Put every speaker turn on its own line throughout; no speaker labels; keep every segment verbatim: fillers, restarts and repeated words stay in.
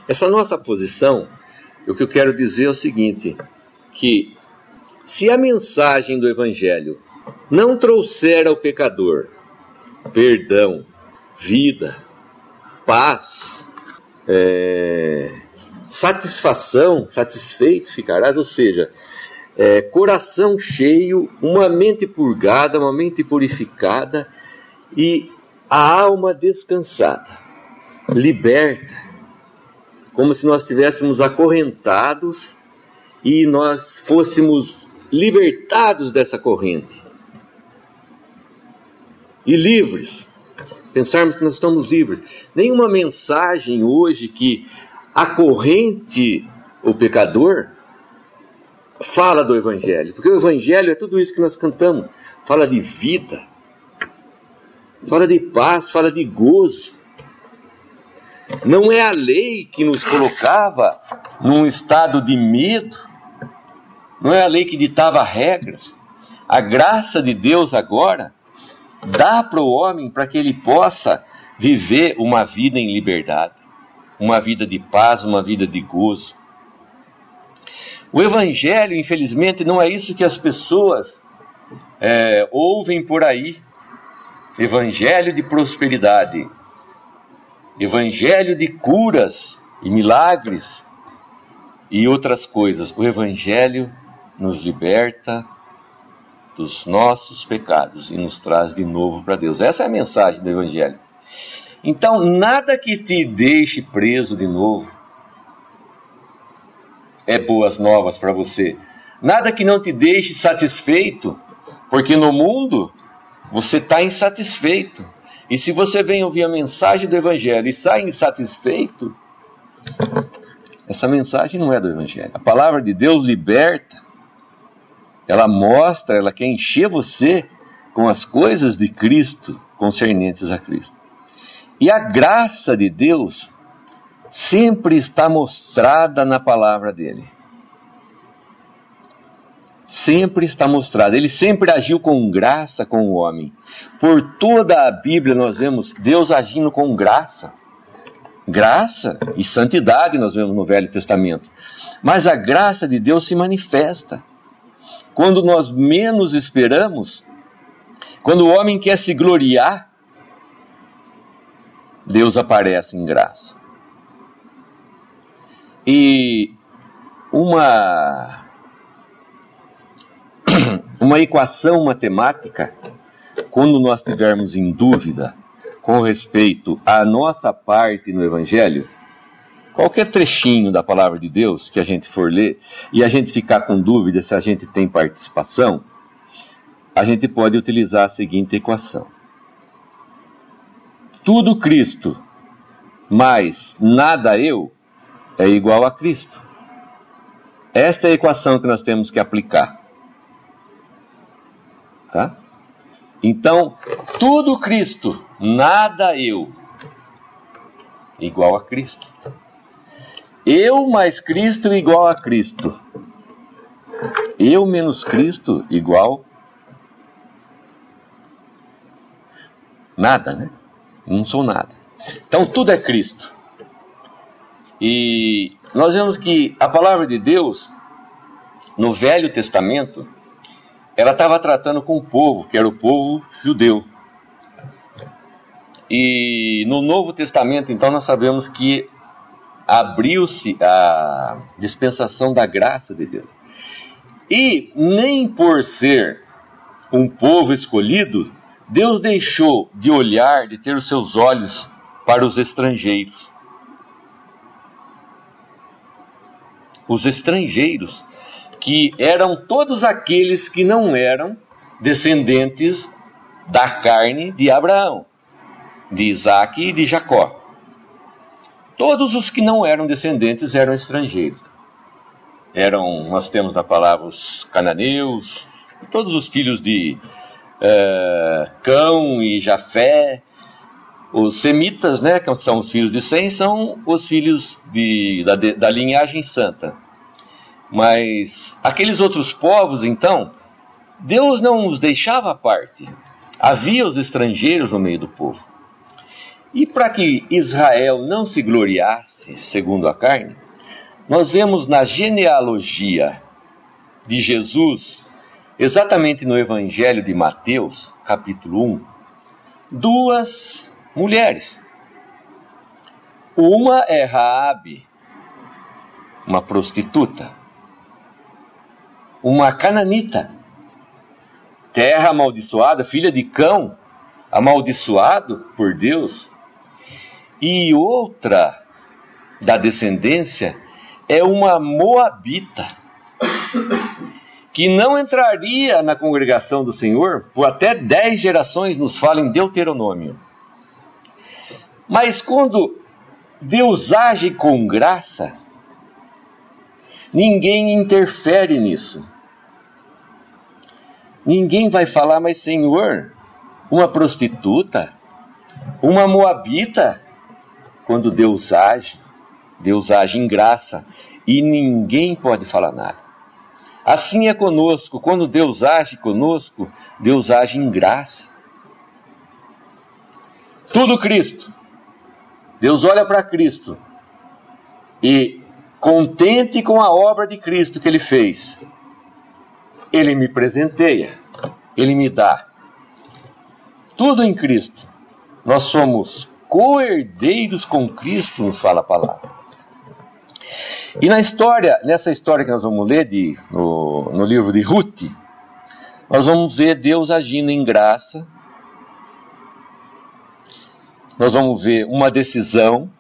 Essa nossa posição, o que eu quero dizer é o seguinte, que se a mensagem do Evangelho não trouxer ao pecador perdão, vida, paz, é, satisfação, satisfeito ficarás, ou seja, é, coração cheio, uma mente purgada, uma mente purificada e a alma descansada, liberta, como se nós estivéssemos acorrentados e nós fôssemos libertados dessa corrente e livres, pensarmos que nós estamos livres. Nenhuma mensagem hoje que acorrente o pecador fala do Evangelho, porque o Evangelho é tudo isso que nós cantamos, fala de vida, fala de paz, fala de gozo. Não é a lei que nos colocava num estado de medo, não é a lei que ditava regras. A graça de Deus agora dá para o homem para que ele possa viver uma vida em liberdade, uma vida de paz, uma vida de gozo. O Evangelho, infelizmente, não é isso que as pessoas é, ouvem por aí. Evangelho de prosperidade, Evangelho de curas e milagres e outras coisas. O Evangelho nos liberta dos nossos pecados e nos traz de novo para Deus. Essa é a mensagem do Evangelho. Então, nada que te deixe preso de novo é boas novas para você. Nada que não te deixe satisfeito, porque no mundo você está insatisfeito. E se você vem ouvir a mensagem do Evangelho e sai insatisfeito, essa mensagem não é do Evangelho. A palavra de Deus liberta, ela mostra, ela quer encher você com as coisas de Cristo, concernentes a Cristo. E a graça de Deus sempre está mostrada na palavra dele. Sempre está mostrada. Ele sempre agiu com graça com o homem. Por toda a Bíblia nós vemos Deus agindo com graça. Graça e santidade nós vemos no Velho Testamento. Mas a graça de Deus se manifesta quando nós menos esperamos, quando o homem quer se gloriar, Deus aparece em graça. E uma, uma equação matemática, quando nós estivermos em dúvida com respeito à nossa parte no Evangelho, qualquer trechinho da palavra de Deus que a gente for ler e a gente ficar com dúvida se a gente tem participação, a gente pode utilizar a seguinte equação. Tudo Cristo mais nada eu é igual a Cristo. Esta é a equação que nós temos que aplicar. Tá? Então, tudo Cristo, nada eu, igual a Cristo. Eu mais Cristo igual a Cristo. Eu menos Cristo igual nada, né? Não sou nada. Então tudo é Cristo. E nós vemos que a palavra de Deus, no Velho Testamento, ela estava tratando com o povo, que era o povo judeu. E no Novo Testamento, então, nós sabemos que abriu-se a dispensação da graça de Deus. E nem por ser um povo escolhido, Deus deixou de olhar, de ter os seus olhos para os estrangeiros. Os estrangeiros, que eram todos aqueles que não eram descendentes da carne de Abraão, de Isaac e de Jacó. Todos os que não eram descendentes eram estrangeiros. Eram, nós temos na palavra os cananeus, todos os filhos de uh, Cão e Jafé. Os semitas, né, que são os filhos de Sem, são os filhos de, da, da linhagem santa. Mas aqueles outros povos, então, Deus não os deixava à parte. Havia os estrangeiros no meio do povo. E para que Israel não se gloriasse, segundo a carne, nós vemos na genealogia de Jesus, exatamente no Evangelho de Mateus, capítulo um, duas mulheres. Uma é Raabe, uma prostituta, uma cananita, terra amaldiçoada, filha de Cão, amaldiçoado por Deus. E outra da descendência é uma moabita, que não entraria na congregação do Senhor por até dez gerações, nos fala em Deuteronômio. Mas quando Deus age com graça, ninguém interfere nisso. Ninguém vai falar, mas Senhor, uma prostituta, uma moabita. Quando Deus age, Deus age em graça e ninguém pode falar nada. Assim é conosco, quando Deus age conosco, Deus age em graça. Tudo Cristo. Deus olha para Cristo e, contente com a obra de Cristo que Ele fez, Ele me presenteia, Ele me dá. Tudo em Cristo. Nós somos co-herdeiros com Cristo, nos fala a palavra. E na história, nessa história que nós vamos ler de, no, no livro de Ruth, nós vamos ver Deus agindo em graça. Nós vamos ver uma decisão,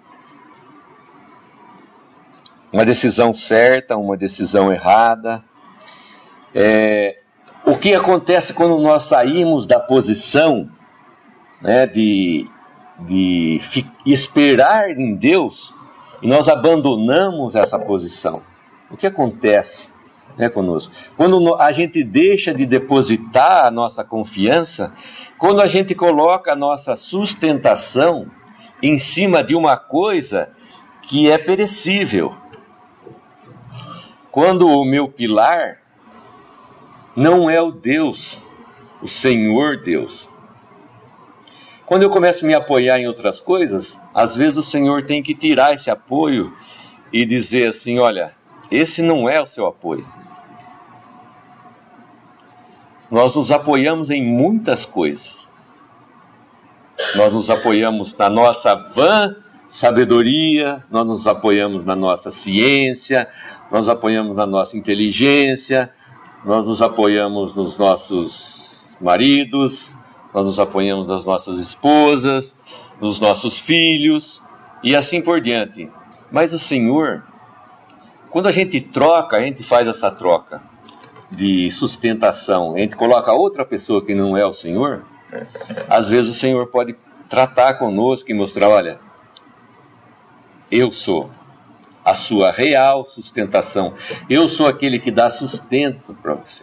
uma decisão certa, uma decisão errada. É, o que acontece quando nós saímos da posição, né, de, de fi, esperar em Deus e nós abandonamos essa posição? O que acontece, né, conosco? Quando a gente deixa de depositar a nossa confiança, quando a gente coloca a nossa sustentação em cima de uma coisa que é perecível. Quando o meu pilar não é o Deus, o Senhor Deus. Quando eu começo a me apoiar em outras coisas, às vezes o Senhor tem que tirar esse apoio e dizer assim, olha, esse não é o seu apoio. Nós nos apoiamos em muitas coisas. Nós nos apoiamos na nossa vã sabedoria, nós nos apoiamos na nossa ciência, nós apoiamos na nossa inteligência, nós nos apoiamos nos nossos maridos, nós nos apoiamos nas nossas esposas, nos nossos filhos e assim por diante. Mas o Senhor, quando a gente troca, a gente faz essa troca de sustentação, a gente coloca outra pessoa que não é o Senhor, às vezes o Senhor pode tratar conosco e mostrar, olha, eu sou a sua real sustentação, eu sou aquele que dá sustento para você.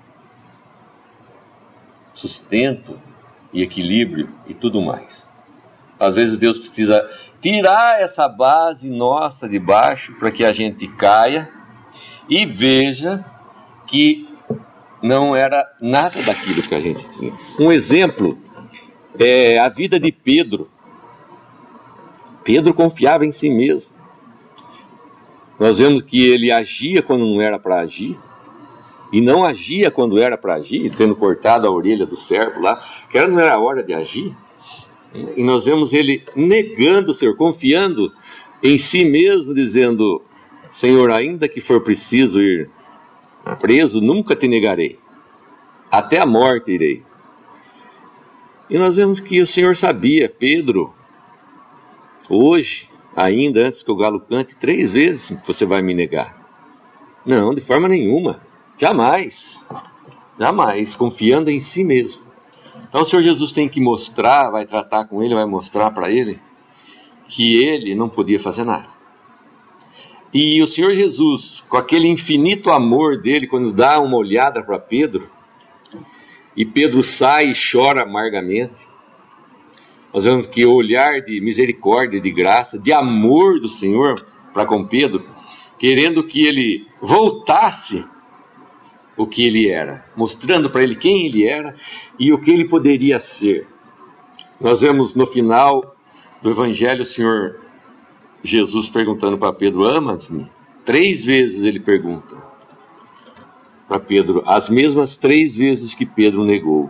Sustento e equilíbrio e tudo mais. Às vezes Deus precisa tirar essa base nossa de baixo para que a gente caia e veja que não era nada daquilo que a gente tinha. Um exemplo é a vida de Pedro. Pedro confiava em si mesmo. Nós vemos que ele agia quando não era para agir, e não agia quando era para agir, tendo cortado a orelha do servo lá, que não era a hora de agir. E nós vemos ele negando o Senhor, confiando em si mesmo, dizendo, Senhor, ainda que for preciso ir preso, nunca te negarei, até a morte irei. E nós vemos que o Senhor sabia, Pedro, hoje, ainda antes que o galo cante, três vezes você vai me negar. Não, de forma nenhuma, jamais, jamais, confiando em si mesmo. Então o Senhor Jesus tem que mostrar, vai tratar com ele, vai mostrar para ele que ele não podia fazer nada. E o Senhor Jesus, com aquele infinito amor dele, quando dá uma olhada para Pedro, e Pedro sai e chora amargamente, nós vemos que o olhar de misericórdia, de graça, de amor do Senhor para com Pedro, querendo que ele voltasse o que ele era, mostrando para ele quem ele era e o que ele poderia ser. Nós vemos no final do Evangelho, o Senhor Jesus perguntando para Pedro: amas-me? Três vezes ele pergunta para Pedro, as mesmas três vezes que Pedro negou.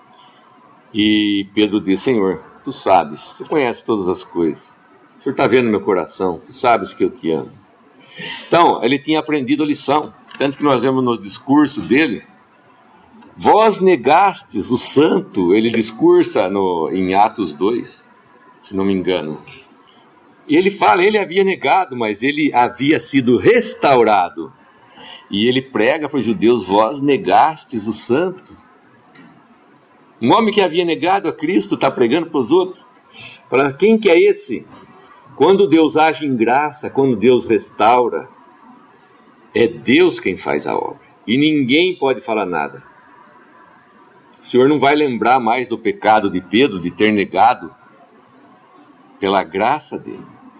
E Pedro diz: Senhor, tu sabes, tu conheces todas as coisas, o Senhor está vendo meu coração, tu sabes que eu te amo. Então, ele tinha aprendido a lição, tanto que nós vemos no discurso dele: vós negastes o santo, ele discursa no, em Atos dois, se não me engano. E ele fala, ele havia negado, mas ele havia sido restaurado. E ele prega para os judeus: vós negastes o santo. Um homem que havia negado a Cristo está pregando para os outros. Para quem que é esse? Quando Deus age em graça, quando Deus restaura, é Deus quem faz a obra. E ninguém pode falar nada. O Senhor não vai lembrar mais do pecado de Pedro, de ter negado, pela graça dele.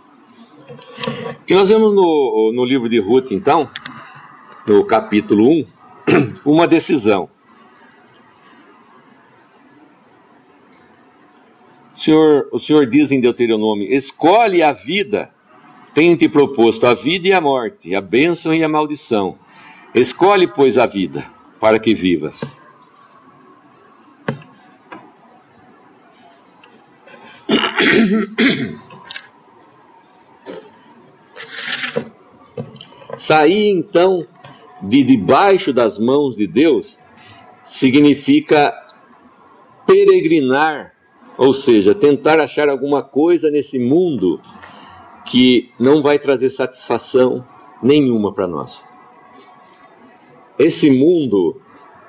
E nós vemos no, no livro de Ruth, então, no capítulo um, uma decisão. O Senhor, o Senhor diz em Deuteronômio: escolhe a vida, tenho-te proposto a vida e a morte, a bênção e a maldição. Escolhe, pois, a vida, para que vivas. Sair, então, de debaixo das mãos de Deus significa peregrinar, ou seja, tentar achar alguma coisa nesse mundo que não vai trazer satisfação nenhuma para nós. Esse mundo,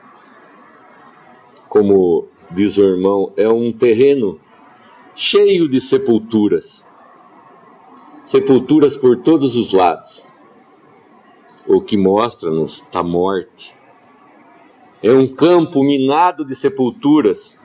como diz o irmão, é um terreno cheio de sepulturas. Sepulturas por todos os lados. O que mostra-nos a morte. É um campo minado de sepulturas.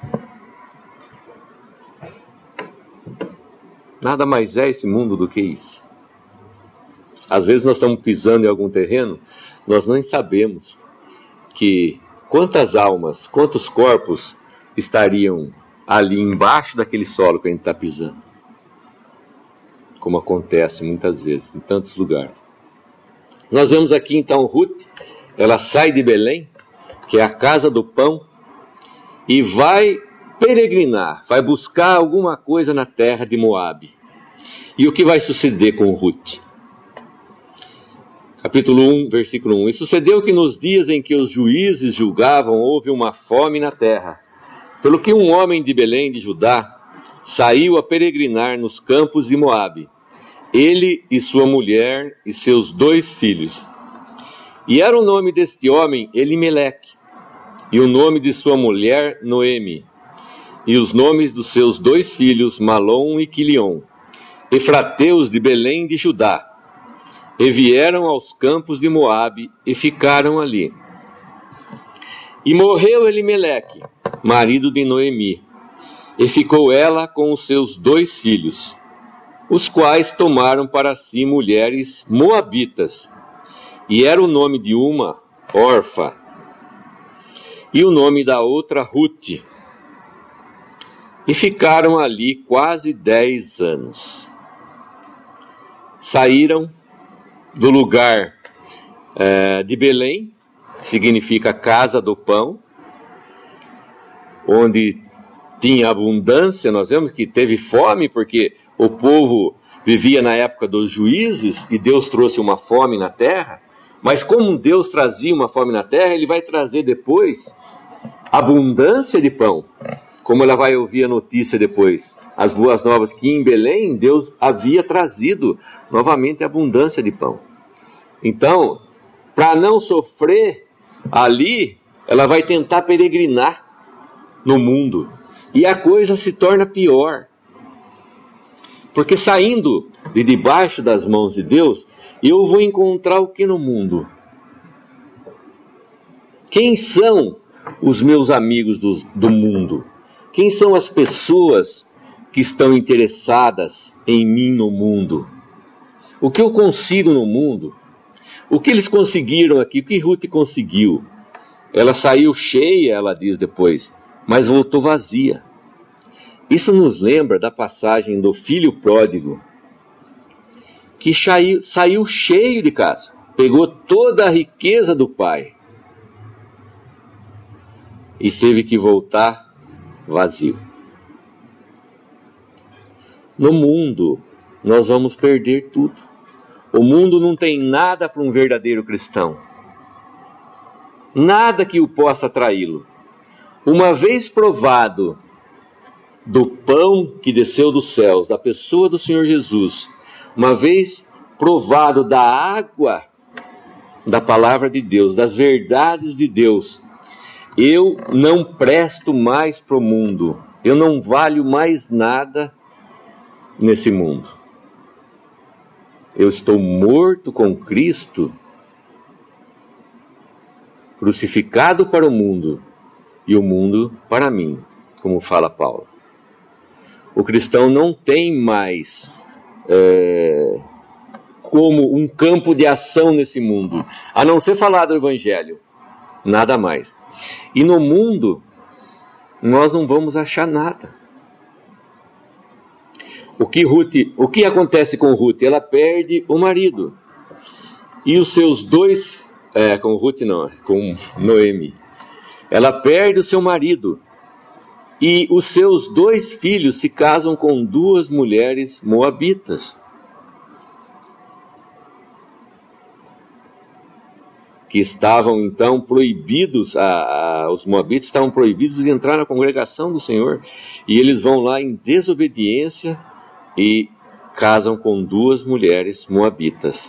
Nada mais é esse mundo do que isso. Às vezes nós estamos pisando em algum terreno, nós nem sabemos que quantas almas, quantos corpos estariam ali embaixo daquele solo que a gente está pisando. Como acontece muitas vezes, em tantos lugares. Nós vemos aqui então Ruth, ela sai de Belém, que é a casa do pão, e vai peregrinar, vai buscar alguma coisa na terra de Moabe. E o que vai suceder com Ruth? Capítulo um, versículo um. E sucedeu que nos dias em que os juízes julgavam, houve uma fome na terra, pelo que um homem de Belém de Judá saiu a peregrinar nos campos de Moabe, ele e sua mulher e seus dois filhos. E era o nome deste homem Elimeleque, e o nome de sua mulher Noemi, e os nomes dos seus dois filhos Malom e Quilion, efrateus de Belém de Judá, e vieram aos campos de Moabe e ficaram ali. E morreu Elimeleque, marido de Noemi, e ficou ela com os seus dois filhos, os quais tomaram para si mulheres moabitas, e era o nome de uma Orfa, e o nome da outra Ruth, e ficaram ali quase dez anos. Saíram do lugar é, de Belém, significa casa do pão, onde tinha abundância. Nós vemos que teve fome, porque o povo vivia na época dos juízes, e Deus trouxe uma fome na terra. Mas como Deus trazia uma fome na terra, Ele vai trazer depois abundância de pão. Como ela vai ouvir a notícia depois, as boas novas, que em Belém Deus havia trazido novamente abundância de pão. Então, para não sofrer ali, ela vai tentar peregrinar no mundo. E a coisa se torna pior. Porque saindo de debaixo das mãos de Deus, eu vou encontrar o que no mundo? Quem são os meus amigos do, do mundo? Quem são as pessoas que estão interessadas em mim no mundo? O que eu consigo no mundo? O que eles conseguiram aqui? O que Ruth conseguiu? Ela saiu cheia, ela diz depois, mas voltou vazia. Isso nos lembra da passagem do filho pródigo, que saiu, saiu cheio de casa, pegou toda a riqueza do pai e teve que voltar vazio. No mundo, nós vamos perder tudo. O mundo não tem nada para um verdadeiro cristão. Nada que o possa atraí-lo. Uma vez provado do pão que desceu dos céus, da pessoa do Senhor Jesus, uma vez provado da água da palavra de Deus, das verdades de Deus, eu não presto mais para o mundo, eu não valho mais nada nesse mundo. Eu estou morto com Cristo, crucificado para o mundo e o mundo para mim, como fala Paulo. O cristão não tem mais é, como um campo de ação nesse mundo, a não ser falar do Evangelho, nada mais. E no mundo, nós não vamos achar nada. O que, Ruth, o que acontece com Ruth? Ela perde o marido. E os seus dois... É, com Ruth não, com Noemi. Ela perde o seu marido. E os seus dois filhos se casam com duas mulheres moabitas, que estavam então proibidos, a, a, os moabitas estavam proibidos de entrar na congregação do Senhor, e eles vão lá em desobediência e casam com duas mulheres moabitas.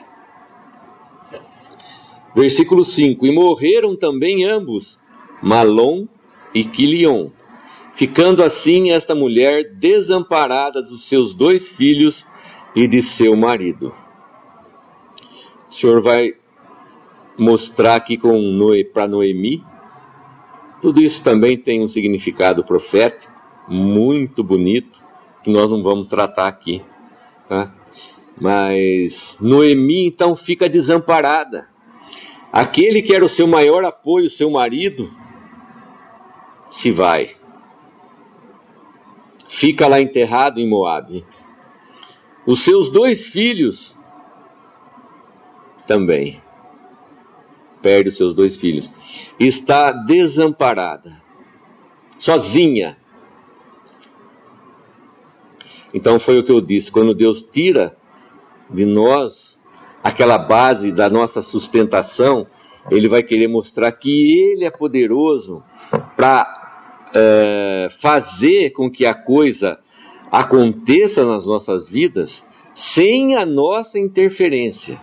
Versículo cinco, e morreram também ambos, Malom e Quilion, ficando assim esta mulher desamparada dos seus dois filhos e de seu marido. O Senhor vai mostrar aqui para Noemi, tudo isso também tem um significado profético, muito bonito, que nós não vamos tratar aqui, tá? Mas Noemi então fica desamparada. Aquele que era o seu maior apoio, seu marido, se vai. Fica lá enterrado em Moabe. Os seus dois filhos também. Perde os seus dois filhos. Está desamparada. Sozinha. Então foi o que eu disse. Quando Deus tira de nós aquela base da nossa sustentação, Ele vai querer mostrar que Ele é poderoso para é, fazer com que a coisa aconteça nas nossas vidas sem a nossa interferência.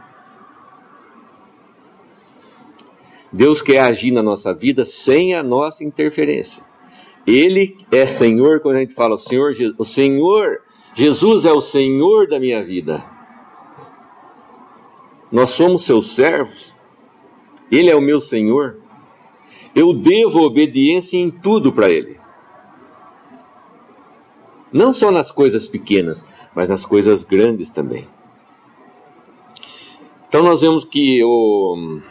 Deus quer agir na nossa vida sem a nossa interferência. Ele é Senhor, quando a gente fala o Senhor, o Senhor, Jesus é o Senhor da minha vida. Nós somos seus servos. Ele é o meu Senhor. Eu devo obediência em tudo para Ele. Não só nas coisas pequenas, mas nas coisas grandes também. Então nós vemos que o...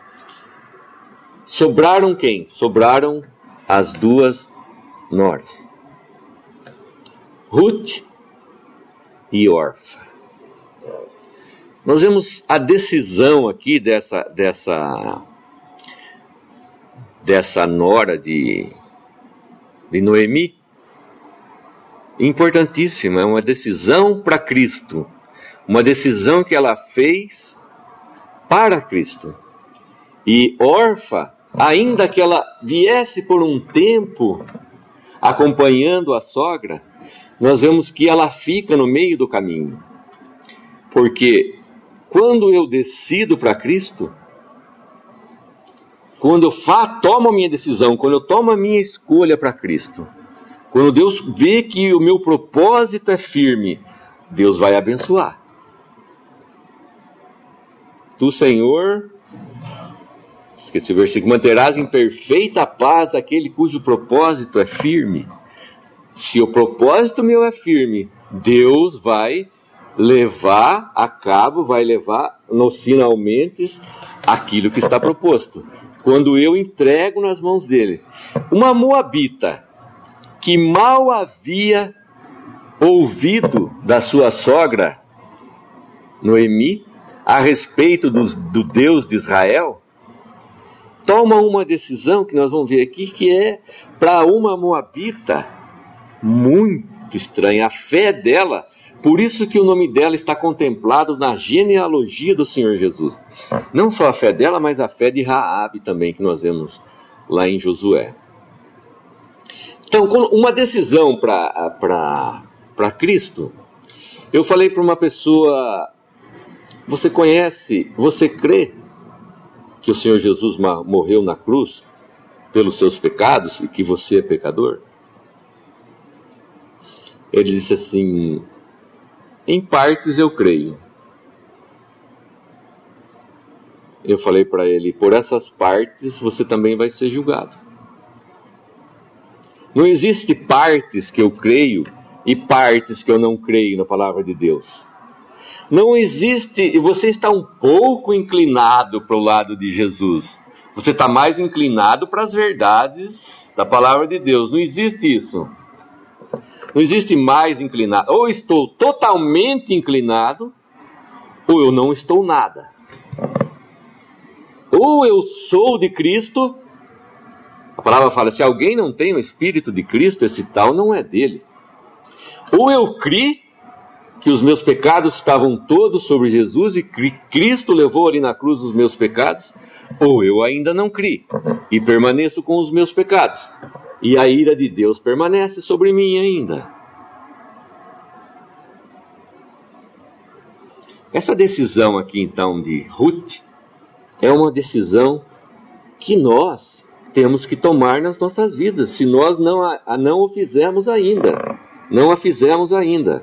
sobraram quem? Sobraram as duas noras. Ruth e Orfa. Nós vemos a decisão aqui dessa, dessa, dessa nora de, de Noemi, importantíssima, é uma decisão para Cristo, uma decisão que ela fez para Cristo. E Orfa, ainda que ela viesse por um tempo acompanhando a sogra, nós vemos que ela fica no meio do caminho, porque quando eu decido para Cristo, quando eu fa- tomo a minha decisão, quando eu tomo a minha escolha para Cristo, quando Deus vê que o meu propósito é firme, Deus vai abençoar. Tu, Senhor, esqueci o versículo, manterás em perfeita paz aquele cujo propósito é firme. Se o propósito meu é firme, Deus vai levar a cabo, vai levar nos finalmente aquilo que está proposto. Quando eu entrego nas mãos dele. Uma moabita, que mal havia ouvido da sua sogra, Noemi, a respeito dos, do Deus de Israel, toma uma decisão que nós vamos ver aqui, que é para uma moabita muito estranha. A fé dela, por isso que o nome dela está contemplado na genealogia do Senhor Jesus. Não só a fé dela, mas a fé de Raabe também, que nós vemos lá em Josué. Então, uma decisão para Cristo. Eu falei para uma pessoa: você conhece, você crê que o Senhor Jesus morreu na cruz pelos seus pecados e que você é pecador? Ele disse assim: em partes eu creio. Eu falei para ele: por essas partes você também vai ser julgado. Não existe partes que eu creio e partes que eu não creio na palavra de Deus. Não existe, e você está um pouco inclinado para o lado de Jesus. Você está mais inclinado para as verdades da palavra de Deus. Não existe isso. Não existe mais inclinado. Ou estou totalmente inclinado, ou eu não estou nada. Ou eu sou de Cristo. A palavra fala: se alguém não tem o Espírito de Cristo, esse tal não é dele. Ou eu criei que os meus pecados estavam todos sobre Jesus e Cristo levou ali na cruz os meus pecados, ou eu ainda não criei e permaneço com os meus pecados, e a ira de Deus permanece sobre mim ainda. Essa decisão aqui então de Ruth é uma decisão que nós temos que tomar nas nossas vidas, se nós não a, não o fizermos ainda. Não a fizemos ainda.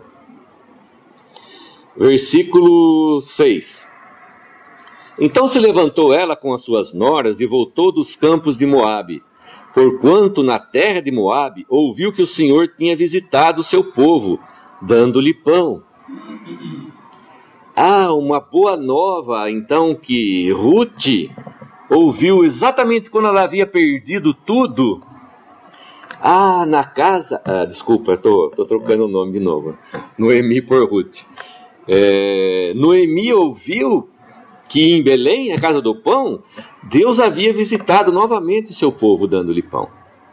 Versículo seis. Então se levantou ela com as suas noras e voltou dos campos de Moabe, porquanto na terra de Moabe ouviu que o Senhor tinha visitado o seu povo, dando-lhe pão. Ah, uma boa nova, então, que Ruth ouviu exatamente quando ela havia perdido tudo. Ah, na casa... Ah, desculpa, estou trocando o nome de novo. Noemi por Ruth. É, Noemi ouviu que em Belém, a casa do pão, Deus havia visitado novamente o seu povo, dando-lhe pão.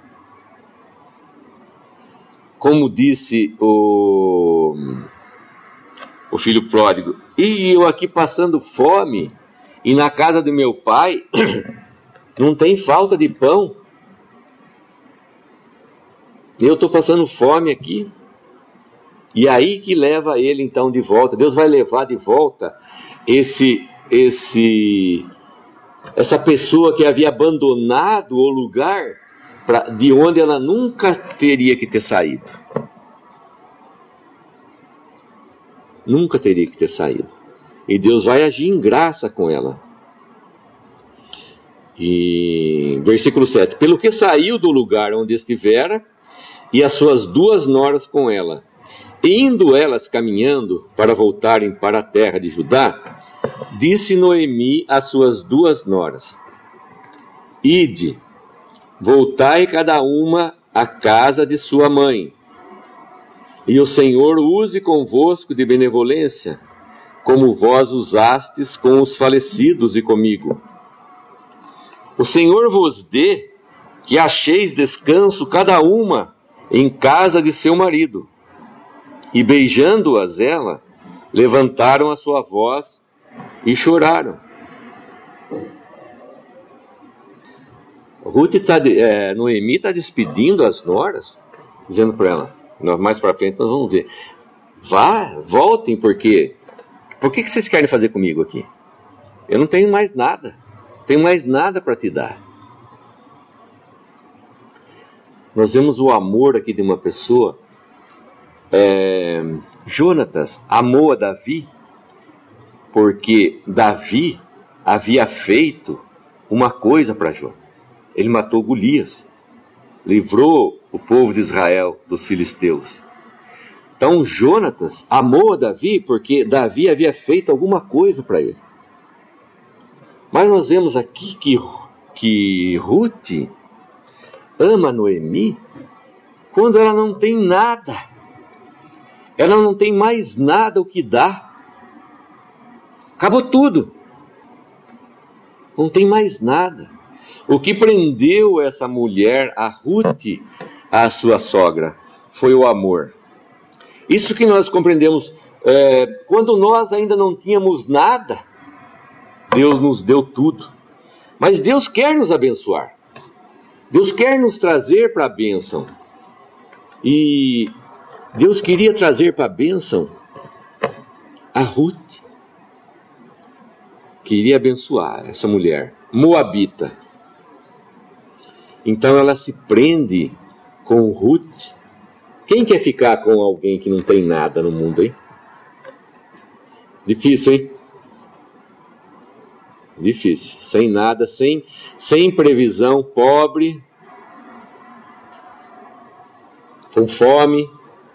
Como disse o, o filho pródigo: e eu aqui passando fome, e na casa do meu pai não tem falta de pão. Eu estou passando fome aqui. E aí que leva ele então de volta. Deus vai levar de volta esse, esse, essa pessoa que havia abandonado o lugar pra, de onde ela nunca teria que ter saído. Nunca teria que ter saído. E Deus vai agir em graça com ela. E versículo sete. Pelo que saiu do lugar onde estivera, e as suas duas noras com ela, e indo elas caminhando para voltarem para a terra de Judá, disse Noemi às suas duas noras: ide, voltai cada uma à casa de sua mãe, e o Senhor use convosco de benevolência, como vós usastes com os falecidos e comigo. O Senhor vos dê que acheis descanso cada uma em casa de seu marido. E beijando-as ela, levantaram a sua voz e choraram. Ruth tá, é, Noemi está despedindo as noras, dizendo para ela, mais para frente nós vamos ver: vá, voltem, porque por que, que vocês querem fazer comigo aqui? Eu não tenho mais nada, tenho mais nada para te dar. Nós vemos o amor aqui de uma pessoa. É, Jonatas amou a Davi porque Davi havia feito uma coisa para Jonatas. Ele matou Golias, livrou o povo de Israel dos filisteus. Então Jonatas amou a Davi porque Davi havia feito alguma coisa para ele. Mas nós vemos aqui que, que Ruth ama Noemi quando ela não tem nada. Ela não tem mais nada o que dar. Acabou tudo. Não tem mais nada. O que prendeu essa mulher, a Ruth, à sua sogra, foi o amor. Isso que nós compreendemos, é, quando nós ainda não tínhamos nada, Deus nos deu tudo. Mas Deus quer nos abençoar. Deus quer nos trazer para a bênção. E Deus queria trazer para a bênção a Ruth. Queria abençoar essa mulher, moabita. Então ela se prende com Ruth. Quem quer ficar com alguém que não tem nada no mundo, hein? Difícil, hein? Difícil. Sem nada, sem, sem previsão, pobre, com fome.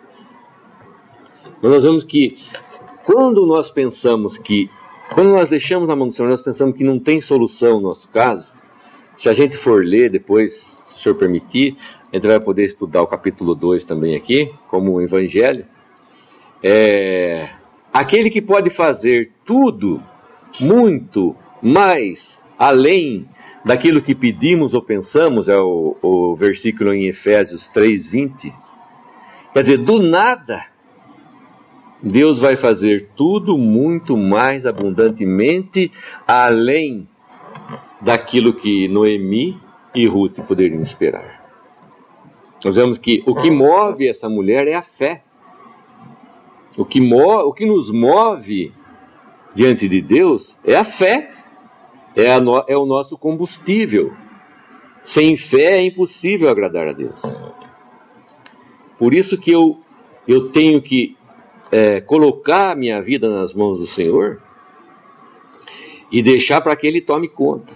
Mas nós vemos que quando nós pensamos que, quando nós deixamos na mão do Senhor, nós pensamos que não tem solução no nosso caso. Se a gente for ler depois, se o Senhor permitir, a gente vai poder estudar o capítulo dois também aqui, como um evangelho. É, aquele que pode fazer tudo, muito mais, além daquilo que pedimos ou pensamos, é o, o versículo em Efésios três, vinte. Quer dizer, do nada, Deus vai fazer tudo muito mais abundantemente, além daquilo que Noemi e Ruth poderiam esperar. Nós vemos que o que move essa mulher é a fé. O que, mo- o que nos move diante de Deus é a fé. É, a no- é o nosso combustível. Sem fé é impossível agradar a Deus. Por isso que eu, eu tenho que é, colocar a minha vida nas mãos do Senhor e deixar para que Ele tome conta.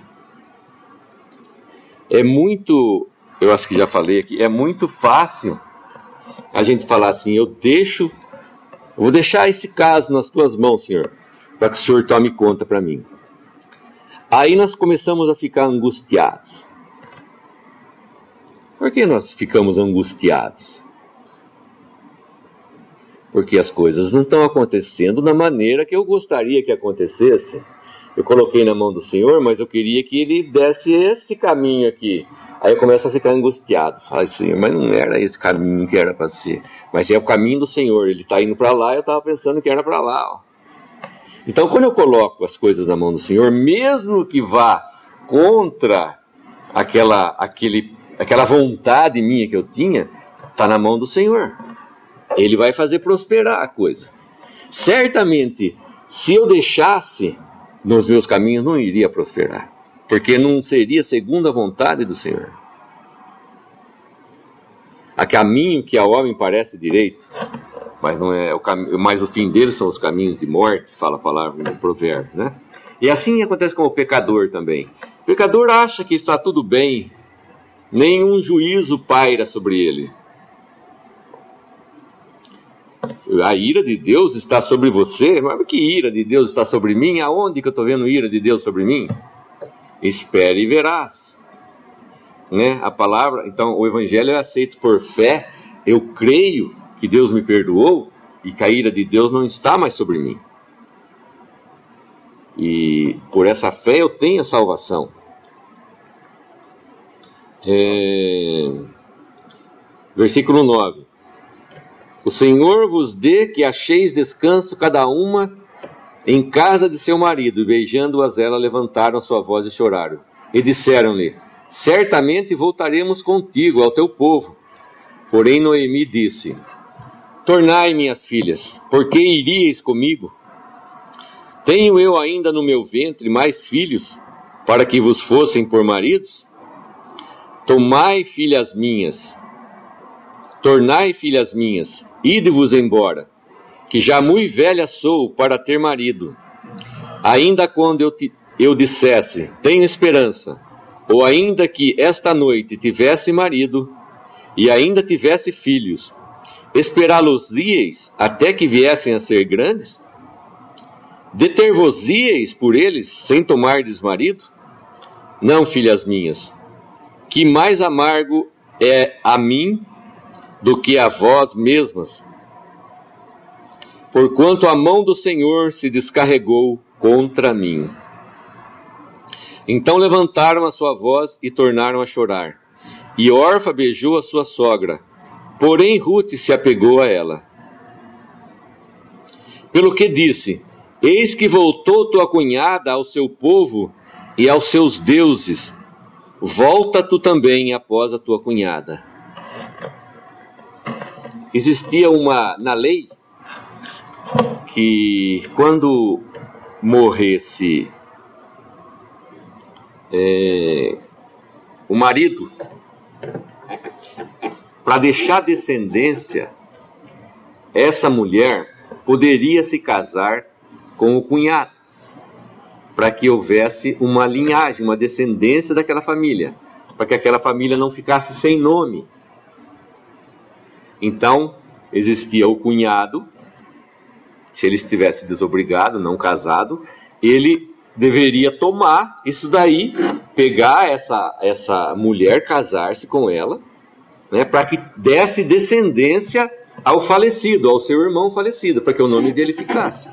É muito, eu acho que já falei aqui, é muito fácil a gente falar assim, eu deixo, eu vou deixar esse caso nas tuas mãos, Senhor, para que o Senhor tome conta para mim. Aí nós começamos a ficar angustiados. Por que nós ficamos angustiados? Porque as coisas não estão acontecendo da maneira que eu gostaria que acontecesse. Eu coloquei na mão do Senhor, mas eu queria que Ele desse esse caminho aqui. Aí eu começo a ficar angustiado. Falo, Senhor, mas não era esse caminho que era para ser. Mas é o caminho do Senhor. Ele está indo para lá, eu estava pensando que era para lá. Ó. Então, quando eu coloco as coisas na mão do Senhor, mesmo que vá contra aquela, aquele, aquela vontade minha que eu tinha, está na mão do Senhor. Ele vai fazer prosperar a coisa. Certamente, se eu deixasse nos meus caminhos, não iria prosperar. Porque não seria segundo a vontade do Senhor. Há caminho que ao homem parece direito, mas, não é o cam... mas o fim deles são os caminhos de morte, fala a palavra no Provérbios, né? E assim acontece com o pecador também. O pecador acha que está tudo bem, nenhum juízo paira sobre ele. A ira de Deus está sobre você? Mas que ira de Deus está sobre mim? Aonde que eu estou vendo ira de Deus sobre mim? Espere e verás. Né? A palavra, então o evangelho é aceito por fé. Eu creio que Deus me perdoou e que a ira de Deus não está mais sobre mim. E por essa fé eu tenho a salvação. É... Versículo nove. O Senhor vos dê que acheis descanso cada uma em casa de seu marido. E beijando-as ela, levantaram a sua voz e choraram. E disseram-lhe, certamente voltaremos contigo, ao teu povo. Porém Noemi disse, tornai, minhas filhas, por que iríeis comigo? Tenho eu ainda no meu ventre mais filhos, para que vos fossem por maridos? Tomai, filhas minhas, tornai, filhas minhas, ide-vos embora, que já muito velha sou para ter marido. Ainda quando eu, te, eu dissesse, tenho esperança, ou ainda que esta noite tivesse marido, e ainda tivesse filhos, esperá-los-íeis até que viessem a ser grandes? Deter-vos-íeis por eles, sem tomardes marido? Não, filhas minhas, que mais amargo é a mim do que a vós mesmas, porquanto a mão do Senhor se descarregou contra mim. Então levantaram a sua voz e tornaram a chorar. E Orfa beijou a sua sogra, porém Rute se apegou a ela. Pelo que disse: eis que voltou tua cunhada ao seu povo e aos seus deuses. Volta tu também após a tua cunhada. Existia uma, na lei, que quando morresse é, o marido, para deixar descendência, essa mulher poderia se casar com o cunhado, para que houvesse uma linhagem, uma descendência daquela família, para que aquela família não ficasse sem nome. Então, existia o cunhado, se ele estivesse desobrigado, não casado, ele deveria tomar isso daí, pegar essa, essa mulher, casar-se com ela, né, para que desse descendência ao falecido, ao seu irmão falecido, para que o nome dele ficasse.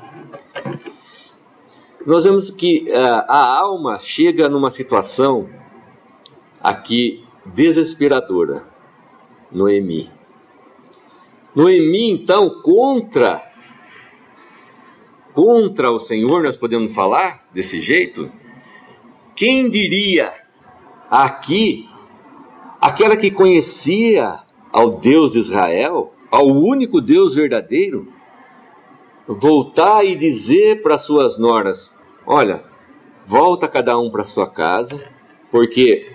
Nós vemos que uh, a alma chega numa situação aqui desesperadora. Noemi. Noemi, então, contra, contra o Senhor, nós podemos falar desse jeito? Quem diria aqui, aquela que conhecia ao Deus de Israel, ao único Deus verdadeiro, voltar e dizer para suas noras: olha, volta cada um para sua casa, porque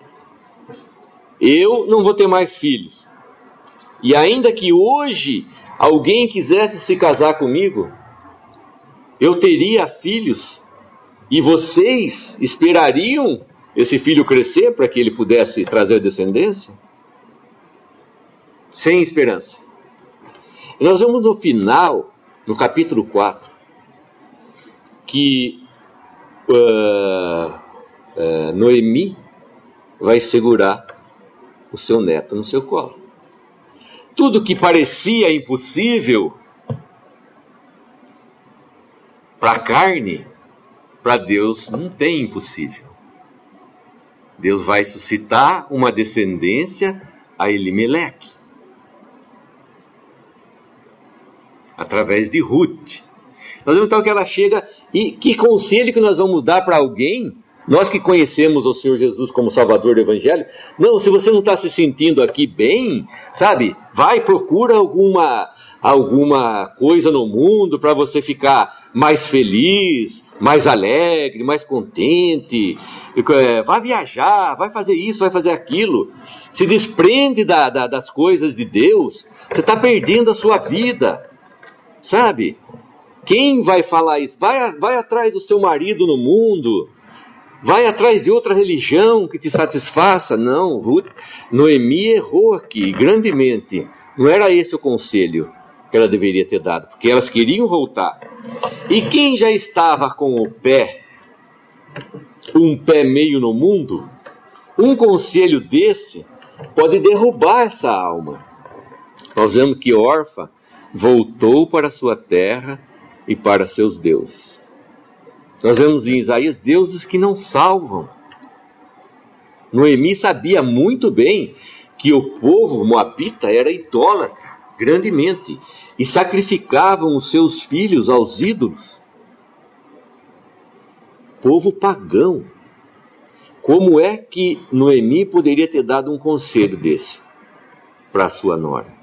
eu não vou ter mais filhos. E ainda que hoje alguém quisesse se casar comigo, eu teria filhos, e vocês esperariam esse filho crescer para que ele pudesse trazer descendência? Sem esperança. E nós vemos no final, no capítulo quatro, que uh, uh, Noemi vai segurar o seu neto no seu colo. Tudo que parecia impossível para a carne, para Deus não tem impossível. Deus vai suscitar uma descendência a Elimeleque, através de Ruth. Nós vemos então que ela chega, e que conselho que nós vamos dar para alguém, nós que conhecemos o Senhor Jesus como Salvador do Evangelho? Não, se você não está se sentindo aqui bem, sabe, vai, procura alguma, alguma coisa no mundo para você ficar mais feliz, mais alegre, mais contente, vai viajar, vai fazer isso, vai fazer aquilo, se desprende da, da, das coisas de Deus, você está perdendo a sua vida, sabe? Quem vai falar isso? Vai, vai atrás do seu marido no mundo, vai atrás de outra religião que te satisfaça. Não, Ruth, Noemi errou aqui, grandemente. Não era esse o conselho que ela deveria ter dado, porque elas queriam voltar. E quem já estava com o pé, um pé meio no mundo, um conselho desse pode derrubar essa alma. Nós vemos que Orfa voltou para sua terra e para seus deuses. Nós vemos em Isaías deuses que não salvam. Noemi sabia muito bem que o povo moabita era idólatra, grandemente, e sacrificavam os seus filhos aos ídolos. Povo pagão. Como é que Noemi poderia ter dado um conselho desse para a sua nora?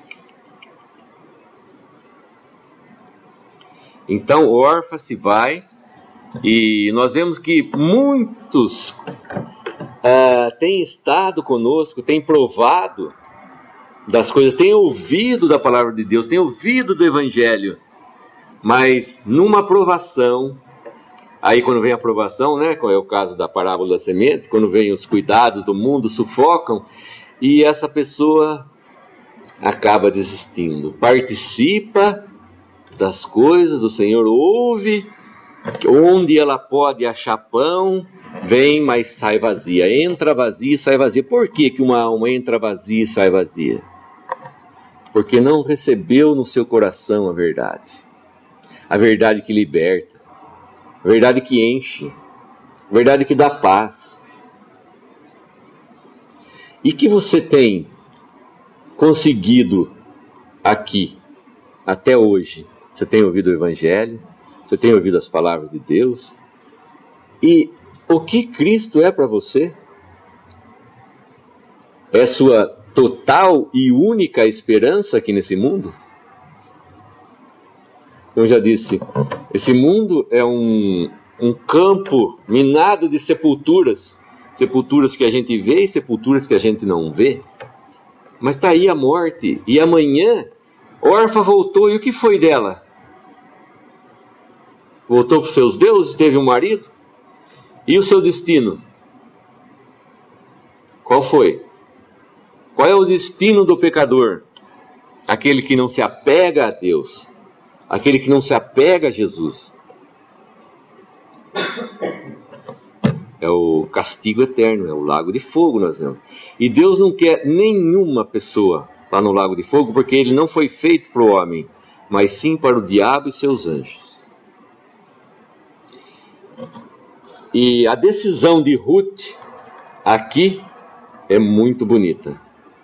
Então Orfa se vai, e nós vemos que muitos uh, têm estado conosco, têm provado das coisas, têm ouvido da palavra de Deus, têm ouvido do Evangelho, mas numa provação, aí quando vem a provação, né, como é o caso da parábola da semente, quando vem os cuidados do mundo, sufocam, e essa pessoa acaba desistindo, participa das coisas do Senhor, ouve, onde ela pode achar pão, vem, mas sai vazia, entra vazia e sai vazia. Por que que uma alma entra vazia e sai vazia? porque não recebeu no seu coração a verdade. A verdade que liberta, a verdade que enche, a verdade que dá paz. E que você tem conseguido aqui, até hoje? Você tem ouvido o Evangelho? Você tem ouvido as palavras de Deus? E o que Cristo é para você? É sua total e única esperança aqui nesse mundo? Como eu já disse, esse mundo é um, um campo minado de sepulturas. Sepulturas que a gente vê e sepulturas que a gente não vê. Mas está aí a morte. E amanhã, órfã voltou. E o que foi dela? Voltou para os seus deuses? Teve um marido? E o seu destino? Qual foi? Qual é o destino do pecador? Aquele que não se apega a Deus. Aquele que não se apega a Jesus. É o castigo eterno, é o lago de fogo, nós vemos. E Deus não quer nenhuma pessoa lá no lago de fogo, porque ele não foi feito para o homem, mas sim para o diabo e seus anjos. E a decisão de Ruth aqui é muito bonita.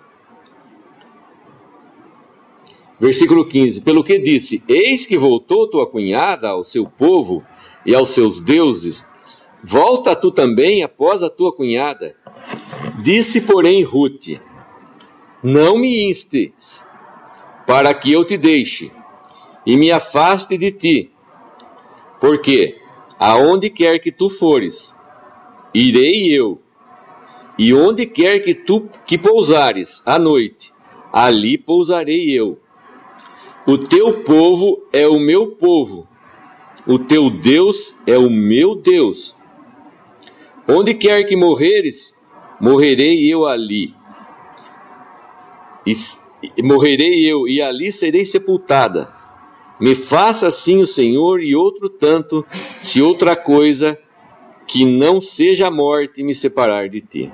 Versículo quinze. Pelo que disse: eis que voltou tua cunhada ao seu povo e aos seus deuses. Volta tu também após a tua cunhada. Disse, porém, Ruth: não me instes, para que eu te deixe e me afaste de ti, porque aonde quer que tu fores, irei eu, e onde quer que tu que pousares à noite, ali pousarei eu. O teu povo é o meu povo, o teu Deus é o meu Deus. Onde quer que morreres, morrerei eu ali. E, e morrerei eu, e ali serei sepultada. Me faça assim o Senhor, e outro tanto, se outra coisa que não seja a morte me separar de ti.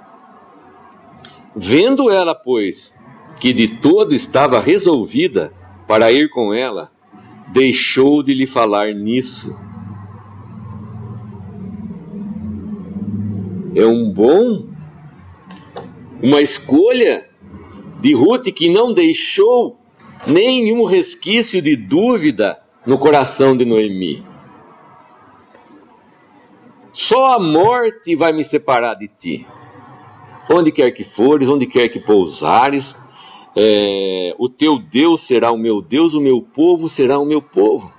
Vendo ela, pois, que de todo estava resolvida para ir com ela, deixou de lhe falar nisso. É um bom, uma escolha de Ruth que não deixou nenhum resquício de dúvida no coração de Noemi. Só a morte vai me separar de ti. Onde quer que fores, onde quer que pousares, é, o teu Deus será o meu Deus, o meu povo será o meu povo.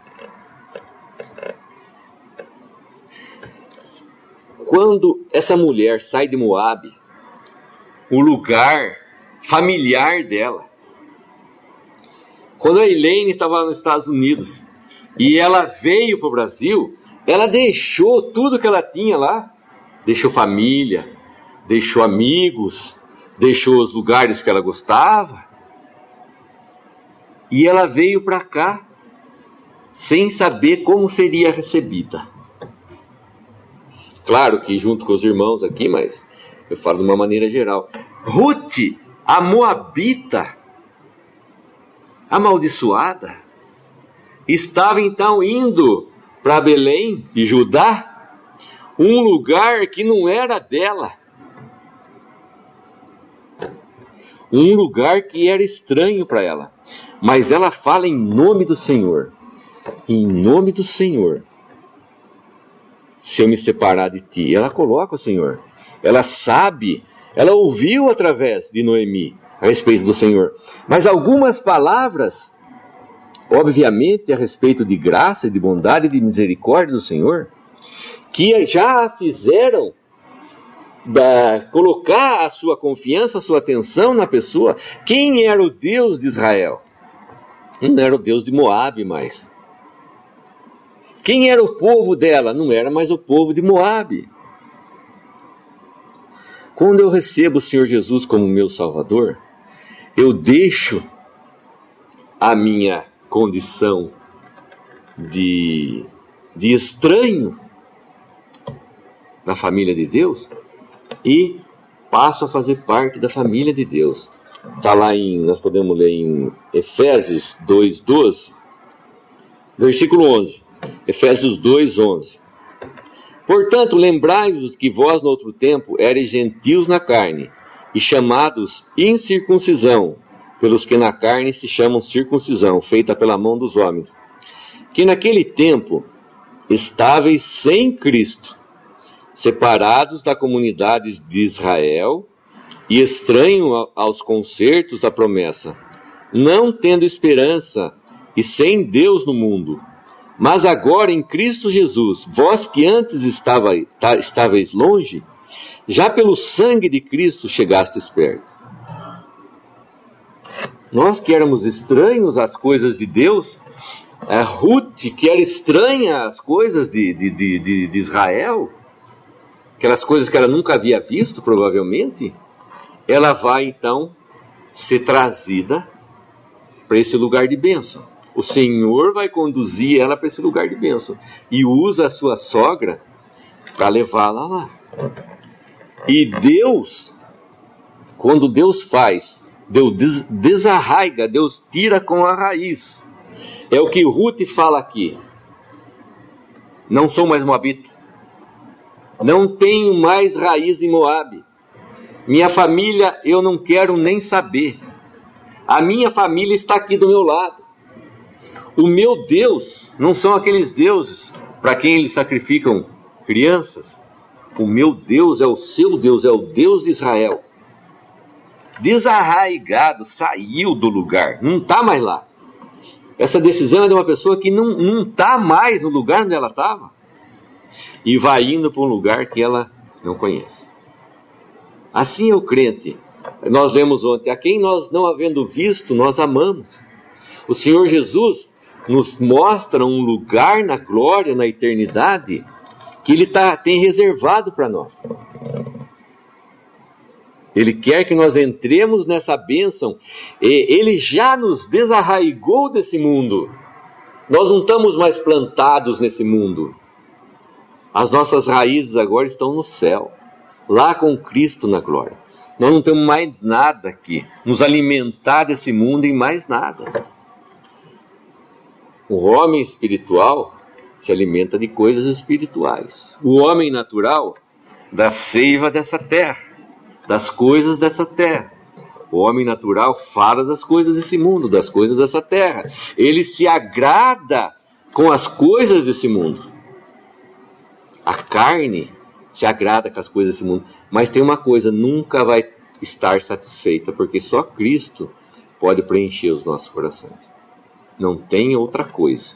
Quando essa mulher sai de Moabe, o lugar familiar dela, quando a Elaine estava nos Estados Unidos e ela veio para o Brasil, ela deixou tudo que ela tinha lá, deixou família, deixou amigos, deixou os lugares que ela gostava, e ela veio para cá sem saber como seria recebida. Claro que junto com os irmãos aqui, mas eu falo de uma maneira geral. Ruth, a moabita, amaldiçoada, estava então indo para Belém de Judá, um lugar que não era dela, um lugar que era estranho para ela, mas ela fala em nome do Senhor, em nome do Senhor, se eu me separar de ti. Ela coloca o Senhor, ela sabe, ela ouviu através de Noemi a respeito do Senhor, mas algumas palavras, obviamente a respeito de graça, de bondade e de misericórdia do Senhor, que já a fizeram da, colocar a sua confiança, a sua atenção na pessoa. Quem era o Deus de Israel? Não era o Deus de Moabe mais. Quem era o povo dela? Não era mais o povo de Moabe. Quando eu recebo o Senhor Jesus como meu Salvador, eu deixo a minha condição de, de estranho na família de Deus e passo a fazer parte da família de Deus. Está lá em, nós podemos ler em Efésios dois, doze, versículo onze. Efésios dois, onze. Portanto, lembrai-vos que vós no outro tempo erais gentios na carne, e chamados incircuncisão, pelos que na carne se chamam circuncisão, feita pela mão dos homens, que naquele tempo estáveis sem Cristo, separados da comunidade de Israel e estranhos aos concertos da promessa, não tendo esperança e sem Deus no mundo. Mas agora em Cristo Jesus, vós que antes estava, tá, estáveis longe, já pelo sangue de Cristo chegastes perto. Nós que éramos estranhos às coisas de Deus, a Ruth, que era estranha às coisas de, de, de, de, de Israel, aquelas coisas que ela nunca havia visto, provavelmente, ela vai então ser trazida para esse lugar de bênção. O Senhor vai conduzir ela para esse lugar de bênção e usa a sua sogra para levá-la lá. E Deus, quando Deus faz, Deus desarraiga, Deus tira com a raiz. É o que Ruth fala aqui. Não sou mais moabita. Não tenho mais raiz em Moabe. Minha família eu não quero nem saber. A minha família está aqui do meu lado. O meu Deus não são aqueles deuses para quem eles sacrificam crianças. O meu Deus é o seu Deus, é o Deus de Israel. Desarraigado, saiu do lugar, não está mais lá. Essa decisão é de uma pessoa que não está mais no lugar onde ela estava e vai indo para um lugar que ela não conhece. Assim é o crente. Nós vemos ontem, a quem nós não havendo visto, nós amamos. O Senhor Jesus nos mostra um lugar na glória, na eternidade, que Ele tá, tem reservado para nós. Ele quer que nós entremos nessa bênção. E Ele já nos desarraigou desse mundo. Nós não estamos mais plantados nesse mundo. As nossas raízes agora estão no céu, lá com Cristo na glória. Nós não temos mais nada aqui, nos alimentar desse mundo em mais nada. O homem espiritual se alimenta de coisas espirituais. O homem natural, da seiva dessa terra, das coisas dessa terra. O homem natural fala das coisas desse mundo, das coisas dessa terra. Ele se agrada com as coisas desse mundo. A carne se agrada com as coisas desse mundo. Mas tem uma coisa, nunca vai estar satisfeita, porque só Cristo pode preencher os nossos corações. Não tem outra coisa.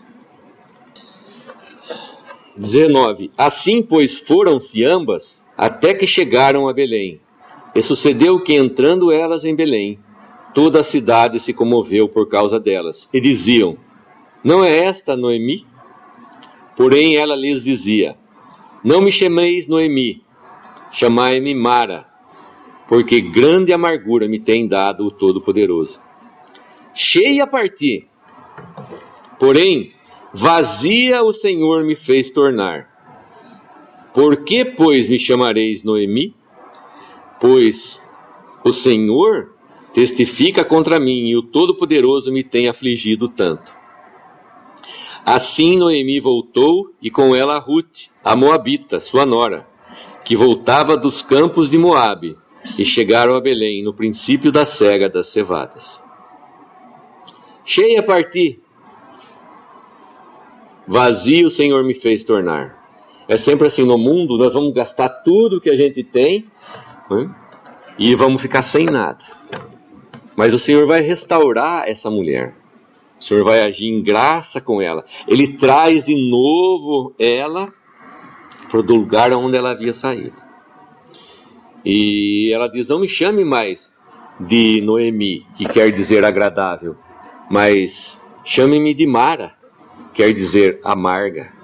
dezenove. Assim, pois, foram-se ambas, até que chegaram a Belém. E sucedeu que, entrando elas em Belém, toda a cidade se comoveu por causa delas. E diziam, não é esta Noemi? Porém ela lhes dizia, não me chameis Noemi, chamai-me Mara, porque grande amargura me tem dado o Todo-Poderoso. Cheia parti, porém vazia o Senhor me fez tornar. Por que, pois, me chamareis Noemi? Pois o Senhor testifica contra mim e o Todo-Poderoso me tem afligido tanto. Assim Noemi voltou e com ela Ruth, a Moabita, sua nora, que voltava dos campos de Moabe, e chegaram a Belém no princípio da cega das cevadas. Cheia parti, vazio o Senhor me fez tornar. É sempre assim, no mundo nós vamos gastar tudo que a gente tem, né? E vamos ficar sem nada. Mas o Senhor vai restaurar essa mulher. O Senhor vai agir em graça com ela. Ele traz de novo ela para o lugar onde ela havia saído. E ela diz, não me chame mais de Noemi, que quer dizer agradável, mas chame-me de Mara, quer dizer amarga.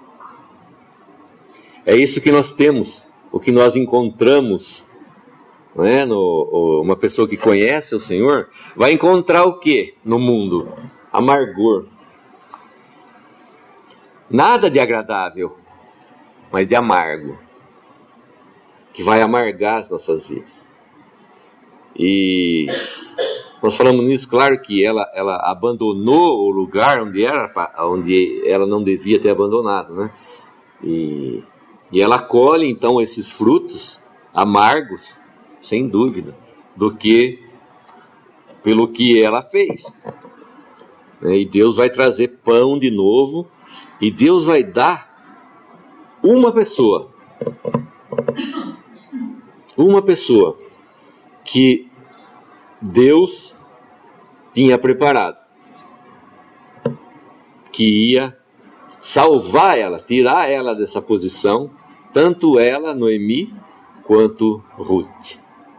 É isso que nós temos, o que nós encontramos, não é? No, uma pessoa que conhece o Senhor, vai encontrar o que no mundo? Amargor. Nada de agradável, mas de amargo, que vai amargar as nossas vidas. E nós falamos nisso, claro que ela, ela abandonou o lugar onde, era, onde ela não devia ter abandonado, né? E, e ela colhe então esses frutos amargos, sem dúvida, do que pelo que ela fez. E Deus vai trazer pão de novo, e Deus vai dar uma pessoa, uma pessoa que Deus tinha preparado, que ia salvar ela, tirar ela dessa posição, tanto ela, Noemi, quanto Ruth,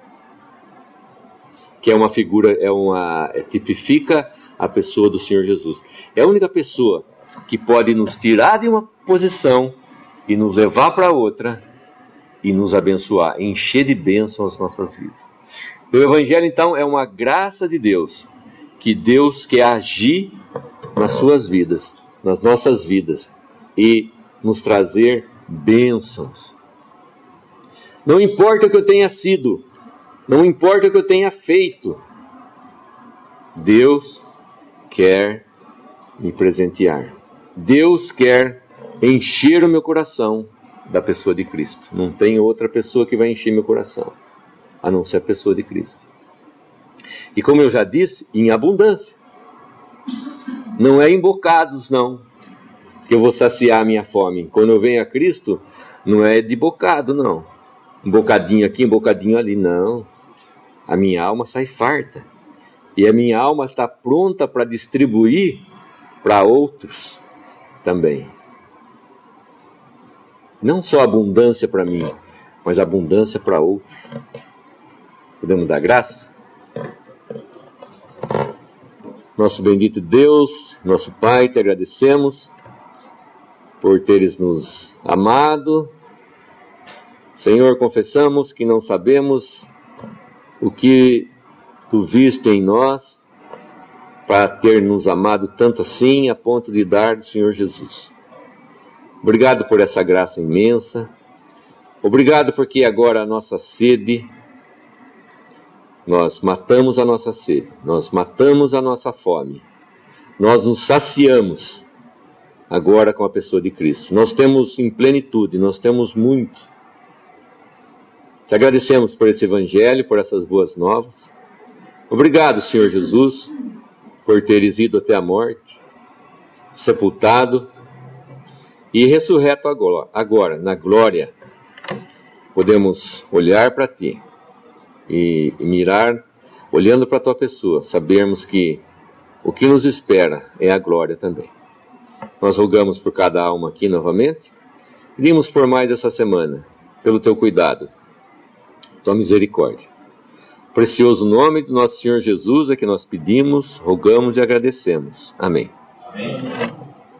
que é uma figura, é uma, é, tipifica a pessoa do Senhor Jesus. É a única pessoa que pode nos tirar de uma posição e nos levar para outra e nos abençoar, encher de bênção as nossas vidas. O Evangelho, então, é uma graça de Deus, que Deus quer agir nas suas vidas, nas nossas vidas, e nos trazer bênçãos. Não importa o que eu tenha sido, não importa o que eu tenha feito, Deus quer me presentear. Deus quer encher o meu coração da pessoa de Cristo. Não tem outra pessoa que vai encher meu coração, a não ser a pessoa de Cristo. E como eu já disse, em abundância. Não é em bocados, não, que eu vou saciar a minha fome. Quando eu venho a Cristo, não é de bocado, não. Um bocadinho aqui, um bocadinho ali, não. A minha alma sai farta. E a minha alma está pronta para distribuir para outros também. Não só abundância para mim, mas abundância para outros. Podemos dar graça? Nosso bendito Deus, nosso Pai, te agradecemos por teres nos amado. Senhor, confessamos que não sabemos o que tu viste em nós para ter nos amado tanto assim, a ponto de dar do Senhor Jesus. Obrigado por essa graça imensa. Obrigado porque agora a nossa sede, nós matamos a nossa sede, nós matamos a nossa fome, nós nos saciamos agora com a pessoa de Cristo. Nós temos em plenitude, nós temos muito. Te agradecemos por esse Evangelho, por essas boas novas. Obrigado, Senhor Jesus, por teres ido até a morte, sepultado e ressurreto agora, agora na glória. Podemos olhar para Ti e mirar, olhando para a Tua pessoa, sabermos que o que nos espera é a glória também. Nós rogamos por cada alma aqui novamente, pedimos por mais essa semana, pelo Teu cuidado, Tua misericórdia. Precioso nome do nosso Senhor Jesus é que nós pedimos, rogamos e agradecemos. Amém. Amém.